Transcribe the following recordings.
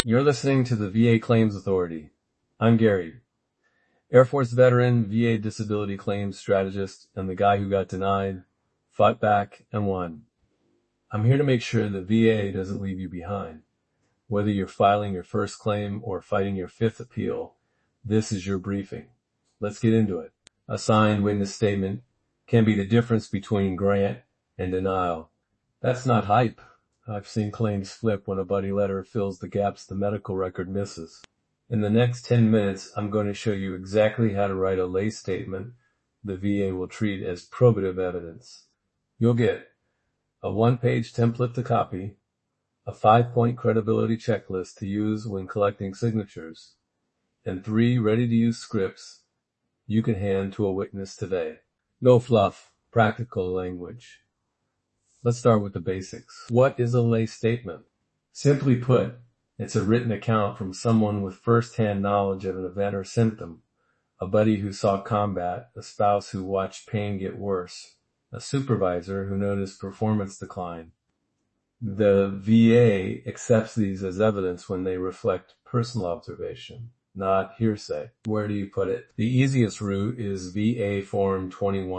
You're listening to the VA Claims Authority. I'm Gary, Air Force veteran, VA disability claims strategist, and the guy who got denied, fought back, and won. I'm here to make sure the VA doesn't leave you behind. Whether you're filing your first claim or fighting your fifth appeal, this is your briefing. Let's get into it. A signed witness statement can be the difference between grant and denial. That's not hype. I've seen claims flip when a buddy letter fills the gaps the medical record misses. In the next 10 minutes, I'm going to show you exactly how to write a lay statement the VA will treat as probative evidence. You'll get a one-page template to copy, a 5-point credibility checklist to use when collecting signatures, and 3 ready-to-use scripts you can hand to a witness today. No fluff, practical language. Let's start with the basics. What is a lay statement? Simply put, it's a written account from someone with first-hand knowledge of an event or symptom, a buddy who saw combat, a spouse who watched pain get worse, a supervisor who noticed performance decline. The VA accepts these as evidence when they reflect personal observation, not hearsay. Where do you put it? The easiest route is VA Form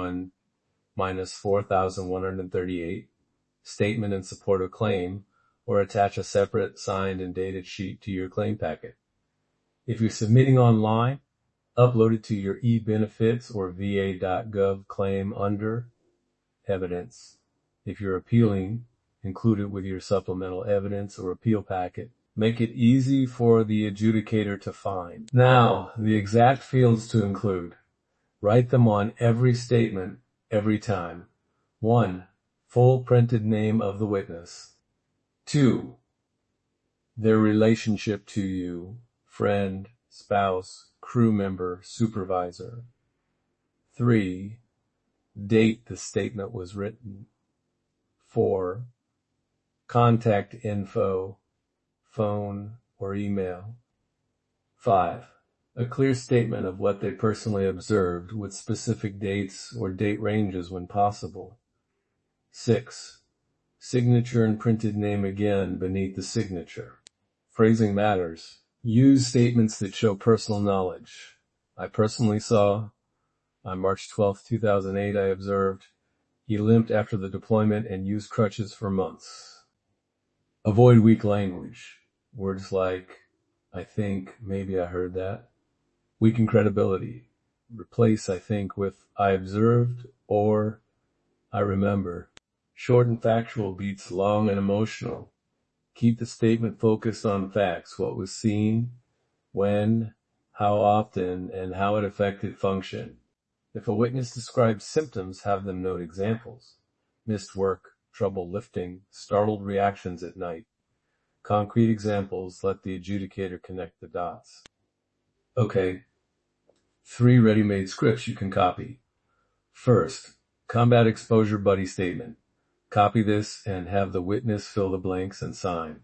21-4138, Statement in Support of Claim, or attach a separate signed and dated sheet to your claim packet. If you're submitting online, upload it to your eBenefits or va.gov claim under Evidence. If you're appealing, include it with your supplemental evidence or appeal packet. Make it easy for the adjudicator to find. Now, the exact fields to include. Write them on every statement, every time. 1. Full printed name of the witness. 2. Their relationship to you, friend, spouse, crew member, supervisor. 3. Date the statement was written. 4. Contact info, phone or email. 5. A clear statement of what they personally observed with specific dates or date ranges when possible. 6. Signature and printed name again beneath the signature. Phrasing matters. Use statements that show personal knowledge. I personally saw, on March 12, 2008, I observed, he limped after the deployment and used crutches for months. Avoid weak language. Words like, I think, maybe I heard that. Weaken credibility. Replace I think with I observed or I remember. Short and factual beats long and emotional. Keep the statement focused on facts, what was seen, when, how often, and how it affected function. If a witness describes symptoms, have them note examples. Missed work, trouble lifting, startled reactions at night. Concrete examples let the adjudicator connect the dots. Okay, 3 ready-made scripts you can copy. First, combat exposure buddy statement. Copy this and have the witness fill the blanks and sign.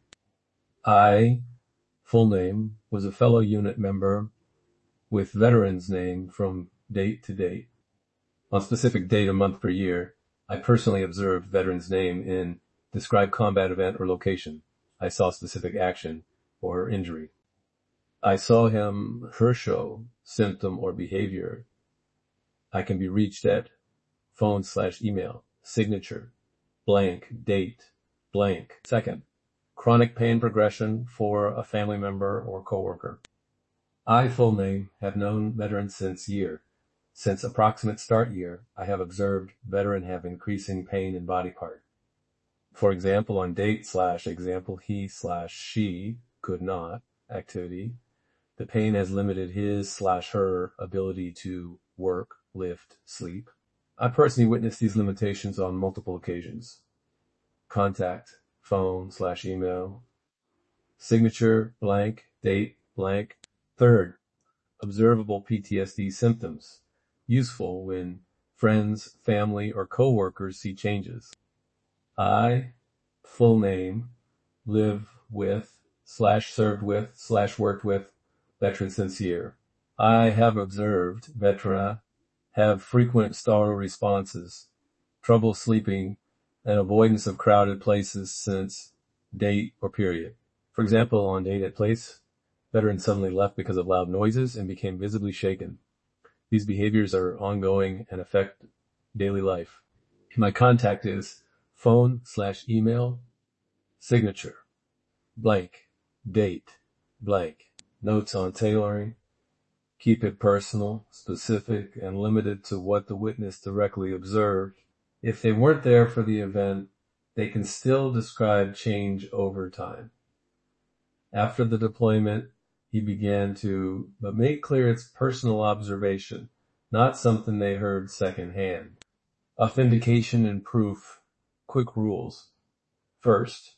I, full name, was a fellow unit member with veteran's name from date to date. On specific date or month per year, I personally observed veteran's name in described combat event or location. I saw specific action or injury. I saw him, her show, symptom or behavior. I can be reached at phone/email, signature, blank, date, blank. Second, chronic pain progression for a family member or coworker. I, full name, have known veteran since approximate start year, I have observed veteran have increasing pain in body part. For example, on date/example he/she could not activity, the pain has limited his/her ability to work, lift, sleep. I personally witnessed these limitations on multiple occasions. Contact, phone/email, signature, blank, date, blank. Third, observable PTSD symptoms. Useful when friends, family, or coworkers see changes. I, full name, live with/served with/worked with veteran since year. I have observed veteran have frequent startle responses, trouble sleeping, and avoidance of crowded places since date or period. For example, on Date at Place, veteran suddenly left because of loud noises and became visibly shaken. These behaviors are ongoing and affect daily life. My contact is phone/email, signature, blank, date, blank. Notes on tailoring. Keep it personal, specific, and limited to what the witness directly observed. If they weren't there for the event, they can still describe change over time. After the deployment, he began to, but make clear it's personal observation, not something they heard secondhand. Authentication and proof. Quick rules. First,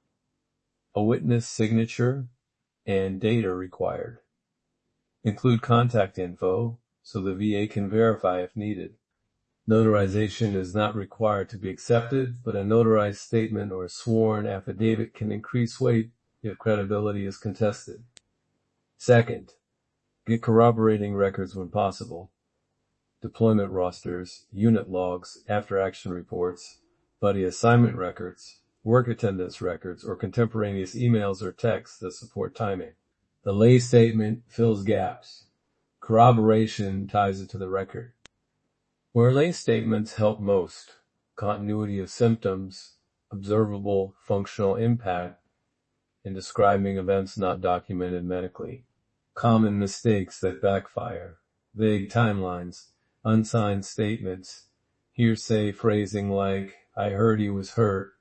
a witness signature and date are required. Include contact info so the VA can verify if needed. Notarization is not required to be accepted, but a notarized statement or sworn affidavit can increase weight if credibility is contested. Second, get corroborating records when possible. Deployment rosters, unit logs, after-action reports, buddy assignment records, work attendance records, or contemporaneous emails or texts that support timing. The lay statement fills gaps. Corroboration ties it to the record. Where lay statements help most: continuity of symptoms, observable functional impact, and describing events not documented medically. Common mistakes that backfire: vague timelines, unsigned statements, hearsay phrasing like, "I heard he was hurt,"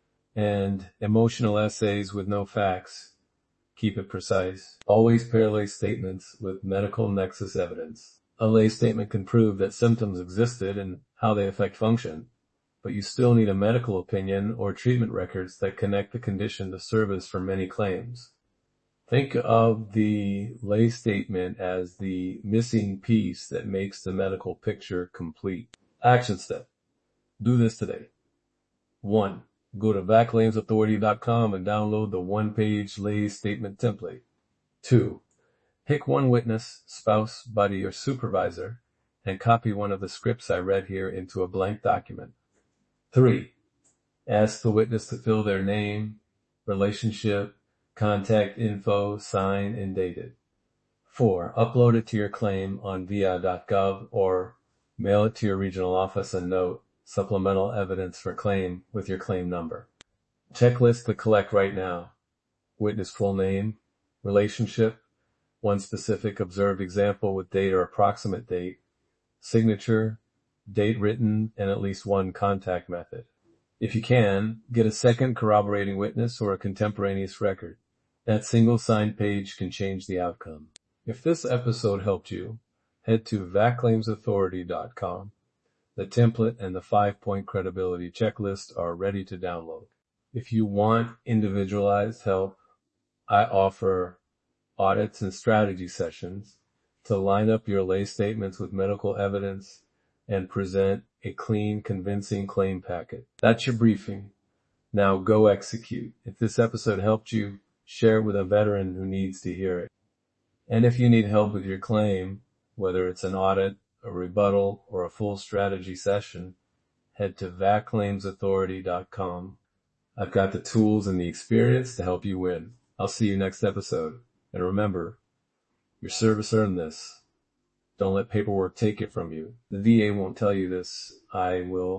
and emotional essays with no facts. Keep it precise. Always pair lay statements with medical nexus evidence. A lay statement can prove that symptoms existed and how they affect function, but you still need a medical opinion or treatment records that connect the condition to service for many claims. Think of the lay statement as the missing piece that makes the medical picture complete. Action step. Do this today. 1. Go to VACClaimsAuthority.com and download the one-page lay statement template. 2. Pick one witness, spouse, buddy, or supervisor and copy one of the scripts I read here into a blank document. 3. Ask the witness to fill their name, relationship, contact info, sign, and date it. 4. Upload it to your claim on via.gov or mail it to your regional office and note supplemental evidence for claim with your claim number. Checklist to collect right now: witness full name, relationship, one specific observed example with date or approximate date, signature, date written, and at least one contact method. If you can, get a second corroborating witness or a contemporaneous record. That single signed page can change the outcome. If this episode helped you, head to VACClaimsAuthority.com. The template and the 5-point credibility checklist are ready to download. If you want individualized help, I offer audits and strategy sessions to line up your lay statements with medical evidence and present a clean, convincing claim packet. That's your briefing. Now go execute. If this episode helped you, share it with a veteran who needs to hear it. And if you need help with your claim, whether it's an audit, a rebuttal, or a full strategy session, head to VACClaimsAuthority.com. I've got the tools and the experience to help you win. I'll see you next episode. And remember, your service earned this. Don't let paperwork take it from you. The VA won't tell you this. I will.